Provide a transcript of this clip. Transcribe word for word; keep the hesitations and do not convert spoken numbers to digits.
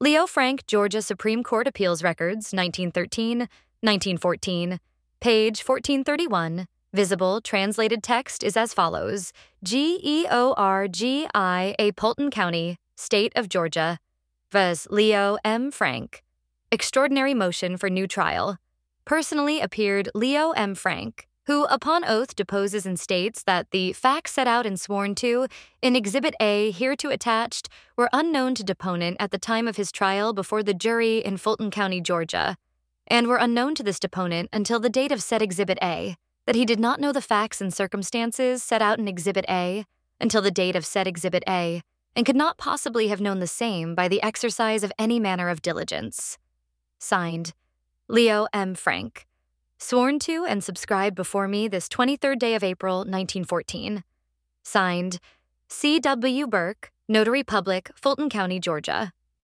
Leo Frank, Georgia Supreme Court Appeals Records, nineteen thirteen, nineteen fourteen, page fourteen thirty-one. Visible translated text is as follows: G E O R G I A Polton County, State of Georgia. Versus Leo M. Frank. Extraordinary motion for new trial. Personally appeared Leo M. Frank, who upon oath deposes and states that the facts set out and sworn to in Exhibit A hereto attached were unknown to deponent at the time of his trial before the jury in Fulton County, Georgia, and were unknown to this deponent until the date of said Exhibit A, that he did not know the facts and circumstances set out in Exhibit A until the date of said Exhibit A, and could not possibly have known the same by the exercise of any manner of diligence. Signed, Leo M. Frank. Sworn to and subscribed before me this twenty-third day of April, nineteen fourteen. Signed, C W Burke, Notary Public, Fulton County, Georgia.